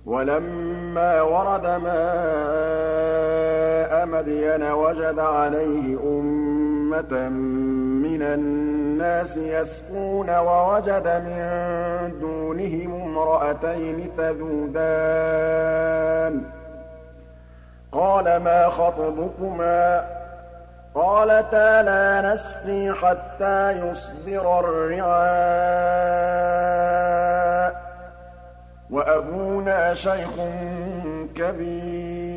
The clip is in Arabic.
وَلَمَّا وَرَدَ مَاءَ مَدْيَنَ وَجَدَ عَلَيْهِ أُمَّةً مِّنَ النَّاسِ يَسْقُونَ وَوَجَدَ مِن دُونِهِمُ امْرَأَتَيْنِ تَذُودَانِ ۖ قَالَ مَا خَطْبُكُمَا ۖ قَالَتَا لَا نَسْقِي حَتَّىٰ يُصْدِرَ الرِّعَاءُ ۖ وَأَبُونَا شَيْخٌ كَبِيرٌ.